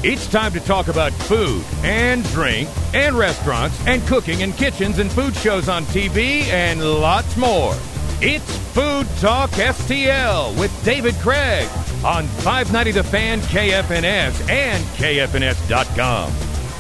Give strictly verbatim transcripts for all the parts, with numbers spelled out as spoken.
It's time to talk about food and drink and restaurants and cooking and kitchens and food shows on T V and lots more. It's Food Talk S T L with David Craig on five ninety The Fan, K F N S, and K F N S dot com.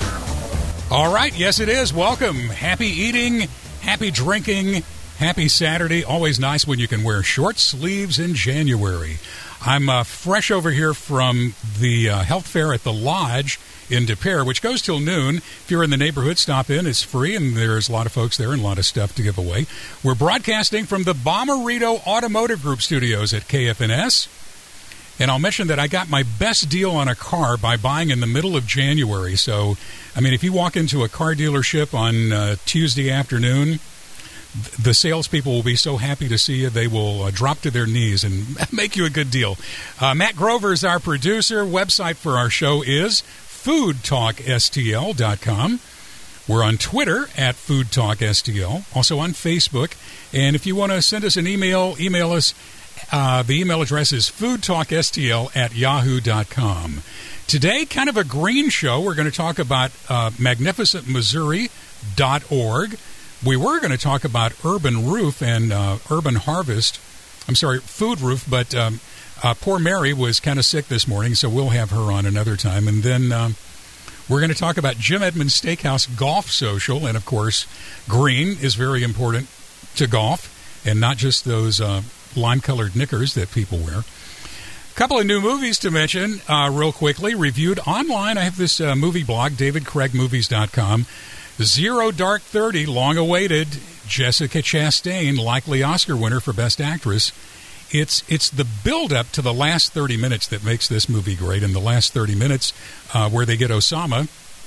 All right, yes it is. Welcome. Happy eating, happy drinking, happy Saturday. Always nice when you can wear short sleeves in January. I'm uh, fresh over here from the uh, health fair at the Lodge in De Pere, which goes till noon. If you're in the neighborhood, stop in. It's free, and there's a lot of folks there and a lot of stuff to give away. We're broadcasting from the Bommarito Automotive Group studios at K F N S. And I'll mention that I got my best deal on a car by buying in the middle of January. So, I mean, if you walk into a car dealership on uh, Tuesday afternoon, the salespeople will be so happy to see you, they will uh, drop to their knees and make you a good deal. Uh, Matt Grover is our producer. Website for our show is food talk S T L dot com. We're on Twitter at food talk S T L, also on Facebook. And if you want to send us an email, email us. Uh, the email address is food talk S T L at yahoo dot com. Today, kind of a green show. We're going to talk about uh, magnificent missouri dot org. We were going to talk about Urban Roof and uh, Urban Harvest. I'm sorry, Food Roof, but um, uh, poor Mary was kind of sick this morning, so we'll have her on another time. And then um, we're going to talk about Jim Edmonds Steakhouse Golf Social. And, of course, green is very important to golf, and not just those uh, lime-colored knickers that people wear. A couple of new movies to mention uh, real quickly. Reviewed online. I have this uh, movie blog, david craig movies dot com. Zero Dark Thirty, long-awaited. Jessica Chastain, likely Oscar winner for Best Actress. It's it's the build-up to the last thirty minutes that makes this movie great. In the last thirty minutes, uh, where they get Osama,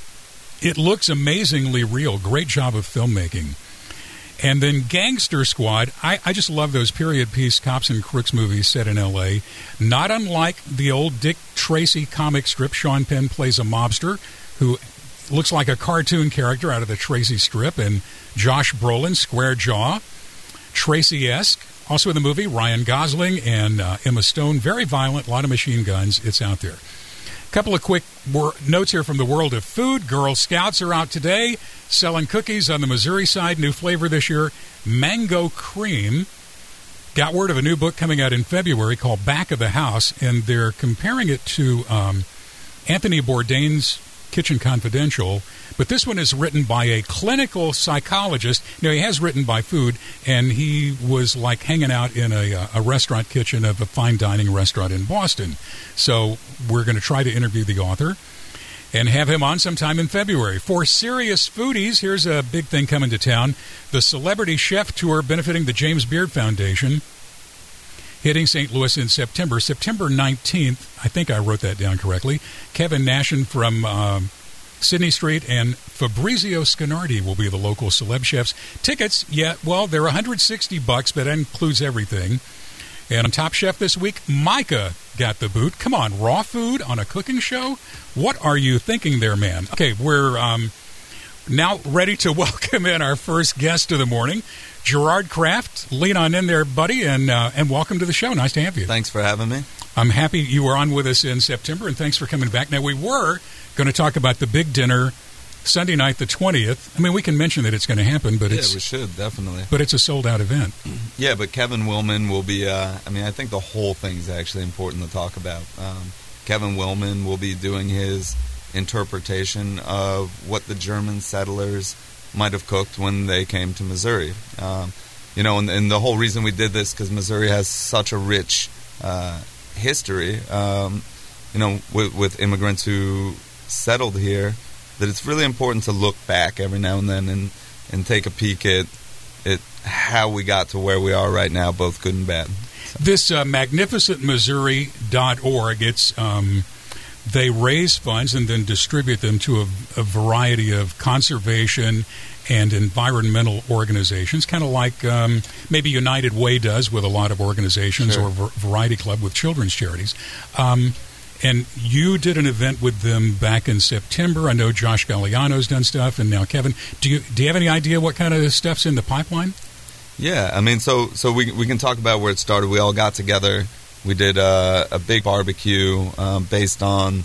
it looks amazingly real. Great job of filmmaking. And then Gangster Squad. I, I just love those period piece cops and crooks movies set in L A. Not unlike the old Dick Tracy comic strip. Sean Penn plays a mobster who looks like a cartoon character out of the Tracy strip, and Josh Brolin, square jaw, Tracy-esque. Also in the movie, Ryan Gosling and uh, Emma Stone. Very violent, a lot of machine guns. It's out there. A couple of quick wor- notes here from the world of food. Girl Scouts are out today, selling cookies on the Missouri side. New flavor this year, mango cream. Got word of a new book coming out in February called Back of the House, and they're comparing it to um, Anthony Bourdain's Kitchen Confidential, but this one is written by a clinical psychologist. Now, he has written by food, and he was like hanging out in a, a restaurant kitchen of a fine dining restaurant in Boston. So we're going to try to interview the author and have him on sometime in February. For serious foodies, here's a big thing coming to town. The Celebrity Chef Tour benefiting the James Beard Foundation, hitting Saint Louis in September. September nineteenth, I think I wrote that down correctly. Kevin Nashin from um, Sydney Street and Fabrizio Scanardi will be the local celeb chefs. Tickets, yeah, well, they're one hundred sixty bucks, but that includes everything. And on Top Chef this week, Micah got the boot. Come on, raw food on a cooking show? What are you thinking there, man? Okay, we're um, now ready to welcome in our first guest of the morning, Gerard Kraft. Lean on in there, buddy, and uh, and welcome to the show. Nice to have you. Thanks for having me. I'm happy you were on with us in September, and thanks for coming back. Now, we were going to talk about the big dinner Sunday night, the twentieth. I mean, we can mention that it's going to happen, but yeah, it's... we should, definitely. But it's a sold-out event. Yeah, but Kevin Willman will be... Uh, I mean, I think the whole thing's actually important to talk about. Um, Kevin Willman will be doing his interpretation of what the German settlers might have cooked when they came to Missouri. Um, you know, and, and the whole reason we did this, because Missouri has such a rich uh, history, um, you know, with, with immigrants who settled here, that it's really important to look back every now and then and, and take a peek at, at how we got to where we are right now, both good and bad. So. This uh, magnificent missouri dot org, it's... Um They raise funds and then distribute them to a, a variety of conservation and environmental organizations, kind of like um, maybe United Way does with a lot of organizations, sure. or Variety Club with children's charities. Um, and you did an event with them back in September. I know Josh Galliano's done stuff, and now Kevin. Do you do you have any idea what kind of stuff's in the pipeline? Yeah, I mean, so so we we can talk about where it started. We all got together. We did uh, a big barbecue um, based on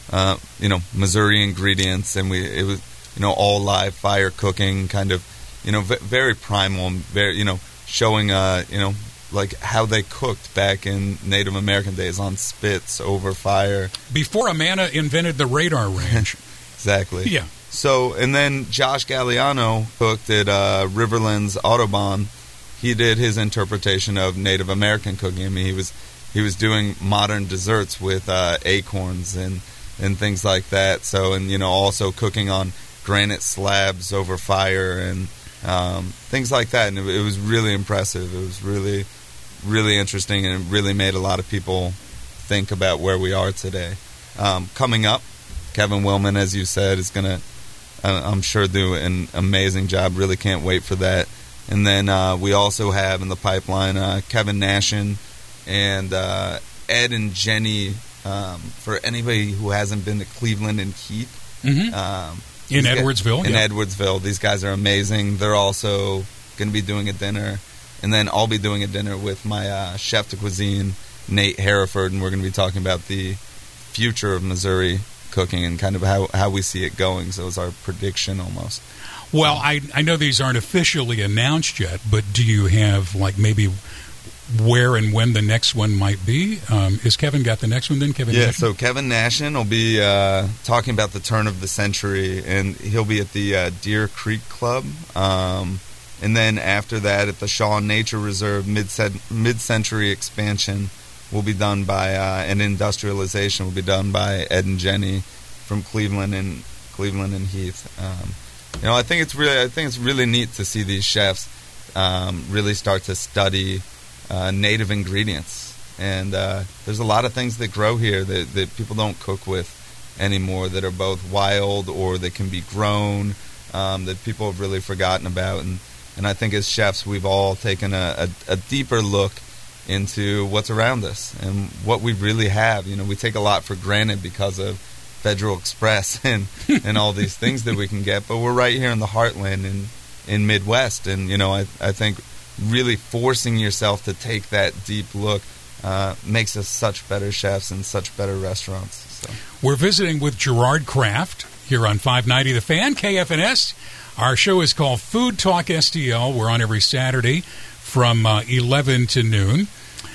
uh, you know, Missouri ingredients, and we it was, you know, all live fire cooking, kind of, you know, v- very primal, very, you know, showing, uh, you know, like how they cooked back in Native American days on spits over fire. Before Amana invented the radar range. Exactly. Yeah. So, and then Josh Galliano cooked at uh, Riverlands Audubon. He did his interpretation of Native American cooking. I mean, he was he was doing modern desserts with uh, acorns and, and things like that. So, and, you know, also cooking on granite slabs over fire and um, things like that. And it, it was really impressive. It was really, really interesting, and it really made a lot of people think about where we are today. Um, coming up, Kevin Willman, as you said, is going to, I'm sure, do an amazing job. Really can't wait for that. And then uh, we also have in the pipeline uh, Kevin Nashin and uh, Ed and Jenny. Um, for anybody who hasn't been to Cleveland and Heath, mm-hmm. um, in Edwardsville, guys, in yeah. Edwardsville, these guys are amazing. They're also going to be doing a dinner, and then I'll be doing a dinner with my uh, chef de cuisine, Nate Hereford, and we're going to be talking about the future of Missouri cooking and kind of how, how we see it going. So it's our prediction almost. Well, I I know these aren't officially announced yet, but do you have, like, maybe where and when the next one might be? Um, is Kevin got the next one then, Kevin Yeah, Nashin? so Kevin Nashin will be uh, talking about the turn of the century, and he'll be at the uh, Deer Creek Club. Um, and then after that, at the Shaw Nature Reserve, mid-cent- mid-century expansion will be done by, uh, and industrialization will be done by Ed and Jenny from Cleveland and Cleveland and Heath. Um, you know, I think it's really, I think it's really neat to see these chefs um, really start to study uh, native ingredients. And uh, there's a lot of things that grow here that, that people don't cook with anymore, that are both wild or that can be grown, um, that people have really forgotten about. And, and I think as chefs, we've all taken a, a, a deeper look into what's around us and what we really have. You know, we take a lot for granted because of Federal Express and, and all these things that we can get, but we're right here in the heartland in, in Midwest. And, you know, I, I think really forcing yourself to take that deep look uh, makes us such better chefs and such better restaurants. So. We're visiting with Gerard Kraft here on five ninety The Fan, K F N S. Our show is called Food Talk S T L. We're on every Saturday from uh, eleven to noon.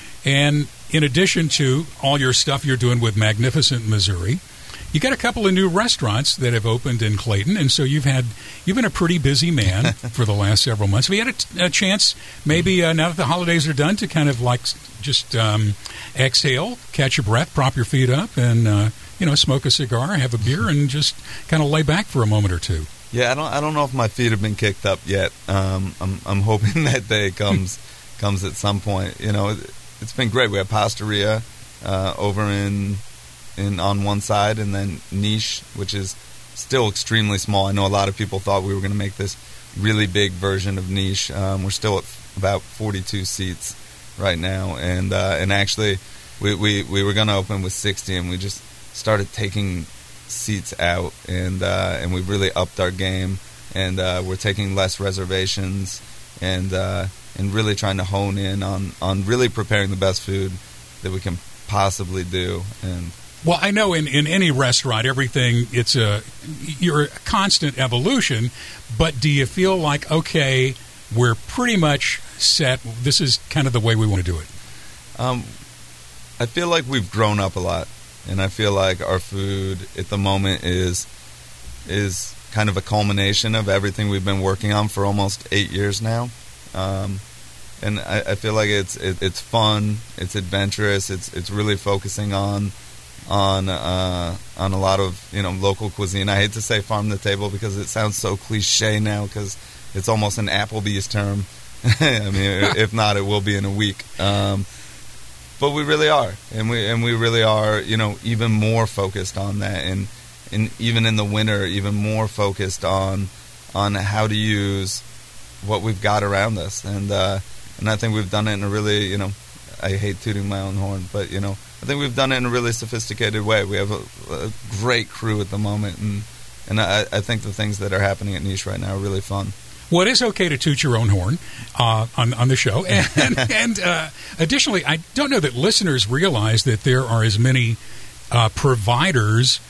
And in addition to all your stuff you're doing with Magnificent Missouri, you got a couple of new restaurants that have opened in Clayton, and so you've had you've been a pretty busy man for the last several months. Have you had a, t- a chance, maybe uh, now that the holidays are done, to kind of like just um, exhale, catch your breath, prop your feet up, and uh, you know, smoke a cigar, have a beer, and just kind of lay back for a moment or two? Yeah, I don't I don't know if my feet have been kicked up yet. Um, I'm I'm hoping that day comes comes at some point. You know, it, it's been great. We have Pastaria uh, over in. in on one side, and then Niche, which is still extremely small. I know a lot of people thought we were going to make this really big version of Niche. Um, we're still at about forty-two seats right now, and uh, and actually we, we, we were going to open with sixty, and we just started taking seats out, and uh, and we really upped our game, and uh, we're taking less reservations, and uh, and really trying to hone in on, on really preparing the best food that we can possibly do. And well, I know in, in any restaurant, everything, it's a, you're a constant evolution, but do you feel like, okay, we're pretty much set, this is kind of the way we want to do it? Um, I feel like we've grown up a lot, and I feel like our food at the moment is is kind of a culmination of everything we've been working on for almost eight years now. Um, and I, I feel like it's it, it's fun, it's adventurous, it's it's really focusing on on uh, on a lot of, you know, local cuisine. I hate to say farm to table because it sounds so cliche now, because it's almost an Applebee's term. I mean, if not, it will be in a week. Um, but we really are, and we and we really are, you know, even more focused on that, and and even in the winter, even more focused on on how to use what we've got around us, and uh, and I think we've done it in a really, you know, I hate tooting my own horn, but, you know, I think we've done it in a really sophisticated way. We have a, a great crew at the moment, and and I, I think the things that are happening at Niche right now are really fun. Well, it is okay to toot your own horn uh, on, on the show. And, and uh, additionally, I don't know that listeners realize that there are as many uh, providers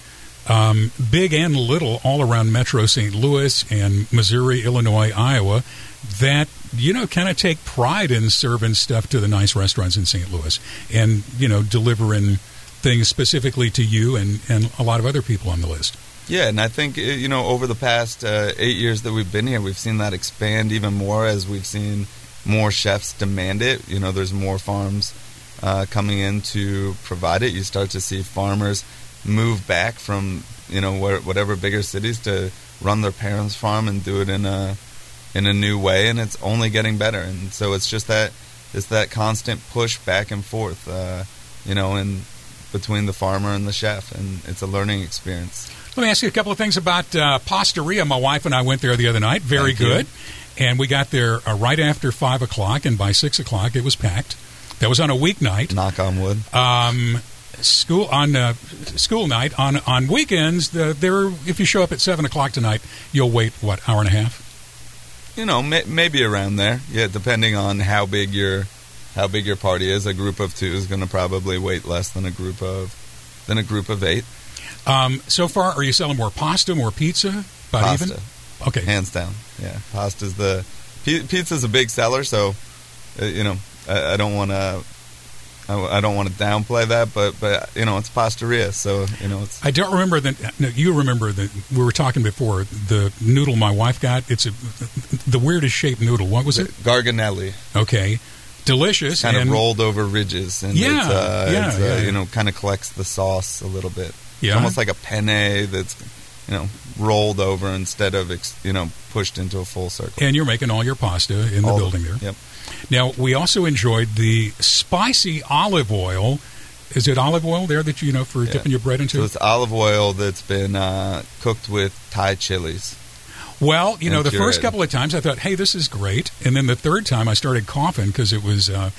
um, big and little, all around Metro Saint Louis and Missouri, Illinois, Iowa, that, you know, kind of take pride in serving stuff to the nice restaurants in Saint Louis and, you know, delivering things specifically to you and, and a lot of other people on the list. Yeah, and I think, you know, over the past uh, eight years that we've been here, we've seen that expand even more as we've seen more chefs demand it. You know, there's more farms uh, coming in to provide it. You start to see farmers move back from, you know, where, whatever bigger cities to run their parents' farm and do it in a in a new way, and it's only getting better. And so it's just that it's that constant push back and forth, uh, you know, and between the farmer and the chef, and it's a learning experience. Let me ask you a couple of things about uh, Pastaria. My wife and I went there the other night. Very Thank good. You. And we got there uh, right after five o'clock, and by six o'clock it was packed. That was on a weeknight. Knock on wood. Um, school on uh, school night. On on weekends, the, there. If you show up at seven o'clock tonight, you'll wait, what, hour and a half? You know, may, maybe around there. Yeah, depending on how big your how big your party is. A group of two is going to probably wait less than a group of than a group of eight. Um, so far, are you selling more pasta, more pizza? About Pasta. even? Okay. Hands down. Yeah, pasta's the p- pizza's a big seller, so uh, you know, I, I don't want to I, I don't want to downplay that, but but you know, it's Pastaria, so you know, it's I don't remember the. No, you remember that we were talking before. The noodle my wife got. It's a the weirdest shaped noodle. What was it? Garganelli. Okay, delicious. Kind and, of rolled over ridges, and Yeah, it's, uh, yeah, it's, uh, yeah. you know, kind of collects the sauce a little bit. Yeah. It's almost like a penne that's, you know, rolled over instead of, you know, pushed into a full circle. And you're making all your pasta in the All- building there. Yep. Now, we also enjoyed the spicy olive oil. Is it olive oil there that, you know, for Yeah. dipping your bread into? So it's olive oil that's been uh, cooked with Thai chilies. Well, you know, and the first pureed. couple of times I thought, hey, this is great. And then the third time I started coughing because it was... Uh,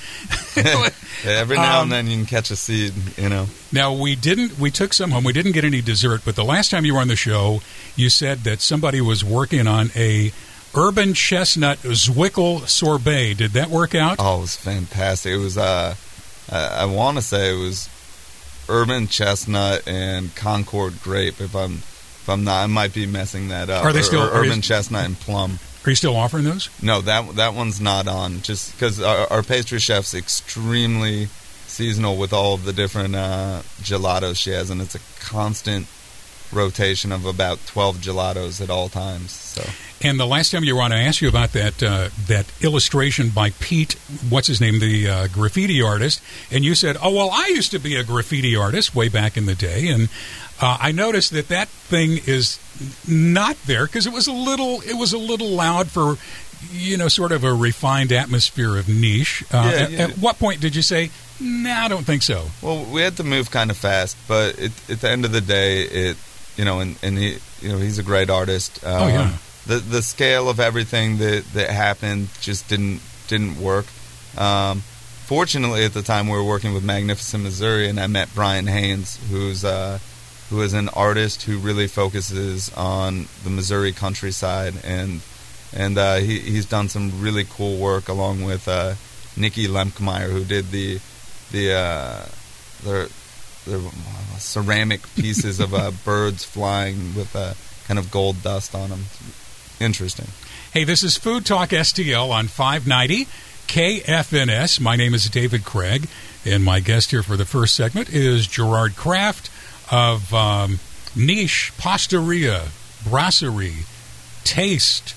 Every now Um, and then you can catch a seed, you know. Now, we didn't. We took some home. We didn't get any dessert, but the last time you were on the show, you said that somebody was working on a urban chestnut Zwickel sorbet. Did that work out? Oh, it was fantastic. It was, uh, I, I want to say it was urban chestnut and Concord grape, if I'm if I'm not. I might be messing that up. Are they Or- still- or are urban you- chestnut and plum? Are you still offering those? No, that that one's not on. Just because our, our pastry chef's extremely seasonal with all of the different uh, gelatos she has, and it's a constant rotation of about twelve gelatos at all times. So And the last time you were on, I asked you about that uh, that illustration by Pete, what's his name, the uh, graffiti artist, and you said, "Oh well, I used to be a graffiti artist way back in the day," and uh, I noticed that that thing is not there because it was a little it was a little loud for, you know, sort of a refined atmosphere of niche. Uh, Yeah, at, yeah. at what point did you say, "Nah, I don't think so"? well, we had to move kind of fast, but it, at the end of the day, it you know, and, and he you know he's a great artist. Um, Oh, yeah. The the scale of everything that, that happened just didn't didn't work. Um, fortunately, at the time, we were working with Magnificent Missouri, and I met Brian Haynes, who's uh, who is an artist who really focuses on the Missouri countryside, and and uh, he he's done some really cool work along with uh, Nikki Lemkmeyer, who did the the uh, the, the ceramic pieces of uh, birds flying with uh, kind of gold dust on them. Interesting. Hey, this is Food Talk S T L on five ninety K F N S. My name is David Craig, and my guest here for the first segment is Gerard Kraft of um, Niche, Pastaria, Brasserie, Taste.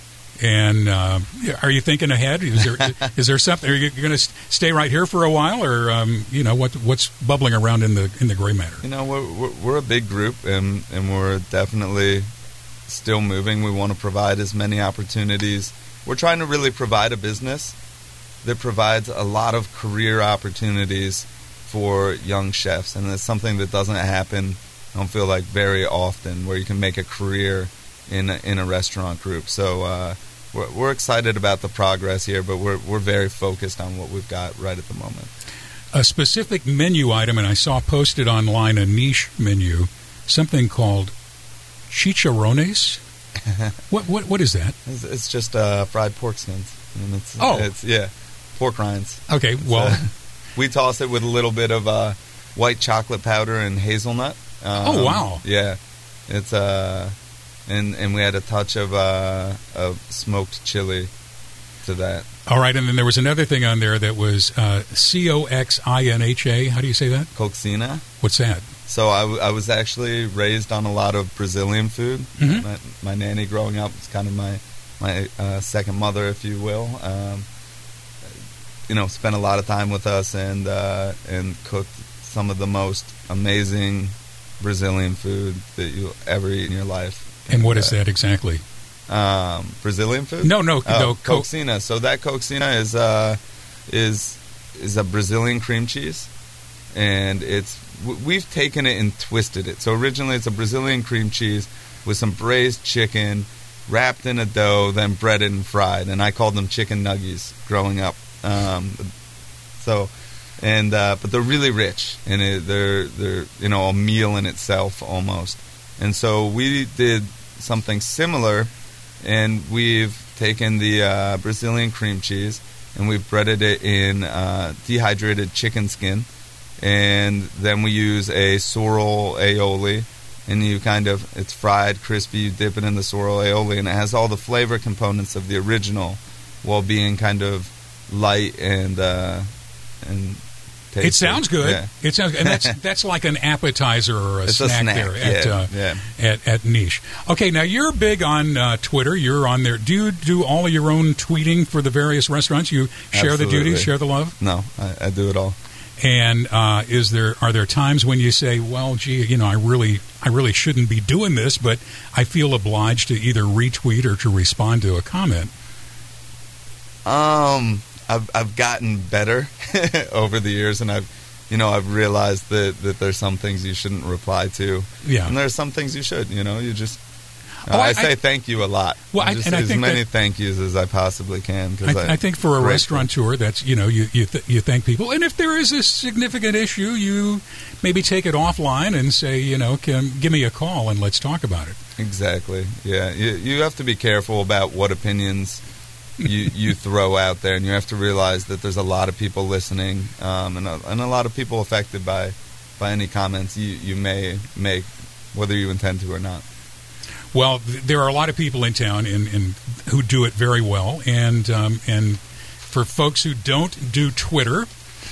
And uh, are you thinking ahead? Is there is there something? Are you going to stay right here for a while, or um, you know what what's bubbling around in the in the gray matter? You know, we're we're, we're a big group, and and we're definitely still moving. We want to provide as many opportunities. We're trying to really provide a business that provides a lot of career opportunities for young chefs, and it's something that doesn't happen, I don't feel like, very often, where you can make a career in a, in a restaurant group. So uh, we're, we're excited about the progress here, but we're we're very focused on what we've got right at the moment. A specific menu item, and I saw posted online a niche menu, something called chicharrones. what what what is that? It's, it's just uh, fried pork skins. And it's, Oh. it's yeah, pork rinds. Okay, well, So, we toss it with a little bit of uh, white chocolate powder and hazelnut, Um, Oh, wow. Yeah, it's uh, and and we had a touch of uh, of smoked chili to that. All right, and then there was another thing on there that was uh, C O X I N H A. How do you say that? Coxina. What's that? So I, w- I was actually raised on a lot of Brazilian food. Mhm. My, my nanny growing up was kind of my my uh, second mother, if you will. Um, you know, spent a lot of time with us and uh, and cooked some of the most amazing Brazilian food that you'll ever eat in your life. And what is uh, that exactly? Um, Brazilian food? No, no, oh, no. Co- coxina. So that coxina is uh, is is a Brazilian cream cheese, and it's w- we've taken it and twisted it. So originally, it's a Brazilian cream cheese with some braised chicken wrapped in a dough, then breaded and fried. And I called them chicken nuggies growing up. Um, so, and uh, but they're really rich, and it, they're they're you know a meal in itself almost. And so we did something similar. And we've taken the uh, Brazilian cream cheese and we've breaded it in uh, dehydrated chicken skin. And then we use a sorrel aioli. And you kind of, it's fried, crispy, you dip it in the sorrel aioli. And it has all the flavor components of the original while being kind of light and uh, and tasty. It sounds good. Yeah. It sounds, and that's that's like an appetizer or a, It's snack, a snack there at, yeah, uh, yeah. at at Niche. Okay, now you're big on uh, Twitter. You're on there. Do you do all of your own tweeting for the various restaurants? You share Absolutely. the duties, share the love. No, I, I do it all. And uh, is there are there times when you say, well, gee, you know, I really I really shouldn't be doing this, but I feel obliged to either retweet or to respond to a comment? Um, I've I've gotten better over the years, and I've, you know, I've realized that, that there's some things you shouldn't reply to, Yeah. and there's some things you should. You know, you just. Uh, Oh, I- I, say I- thank you a lot. Well, I- just and I as think many that- thank yous as I possibly can. Cause I, I think for a grateful. restaurateur, that's you know you you, th- you thank people, and if there is a significant issue, you maybe take it offline and say, you know, can give me a call and let's talk about it. Exactly. Yeah, you you have to be careful about what opinions you you throw out there, and you have to realize that there's a lot of people listening, um, and a, and a lot of people affected by by any comments you you may make, whether you intend to or not. Well, th- there are a lot of people in town in, in, who do it very well, and um, and for folks who don't do Twitter,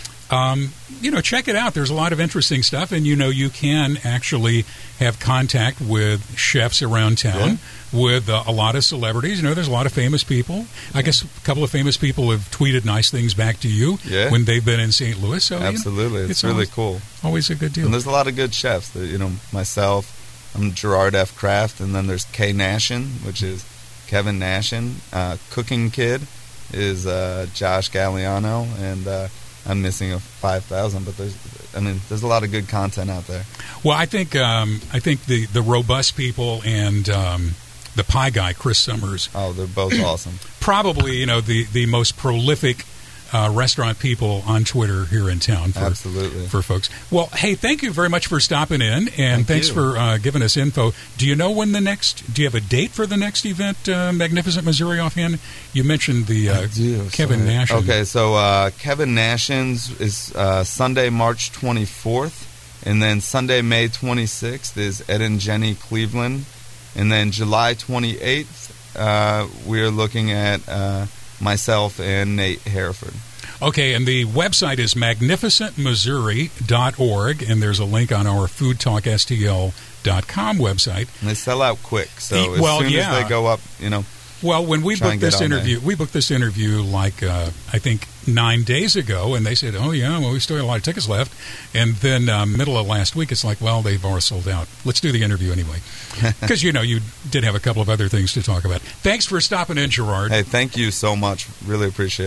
um, you know, check it out. There's a lot of interesting stuff, and you know, you can actually have contact with chefs around town, with uh, a lot of celebrities. You know, there's a lot of famous people. I guess a couple of famous people have tweeted nice things back to you Yeah. when they've been in Saint Louis. So you know, Absolutely, it's, it's really always, cool. always a good deal. And there's a lot of good chefs. That, you know, myself, I'm Gerard F. Kraft, and then there's Kay Nashin, which is Kevin Nashin. Uh, Cooking Kid is uh, Josh Galliano, and uh, I'm missing a five thousand. But there's, I mean, there's a lot of good content out there. Well, I think um, I think the, the robust people and um, the pie guy, Chris Summers, Oh, they're both awesome. probably you know the, the most prolific uh, restaurant people on Twitter here in town for, Absolutely. for folks. Well, hey, thank you very much for stopping in, and Thank thanks you. for uh, giving us info. Do you know when the next? Do you have a date for the next event, uh, Magnificent Missouri offhand? You mentioned the uh, I do, Kevin sorry. Nash. Okay, so uh, Kevin Nashin's is uh, Sunday, March twenty-fourth, and then Sunday, May twenty-sixth is Ed and Jenny Cleveland, and then July twenty-eighth, uh, we're looking at uh, myself and Nate Hereford. Okay, and the website is magnificent missouri dot org, and there's a link on our food talk S T L dot com website. And they sell out quick, so E- as well, soon yeah. as they go up, you know, Well, when we Try booked and get this on there. interview, we booked this interview like uh, I think nine days ago, and they said, "Oh yeah, well we still have a lot of tickets left." And then um, middle of last week, it's like, "Well, they've already sold out. Let's do the interview anyway," because you know you did have a couple of other things to talk about. Thanks for stopping in, Gerard. hey, thank you so much. Really appreciate it.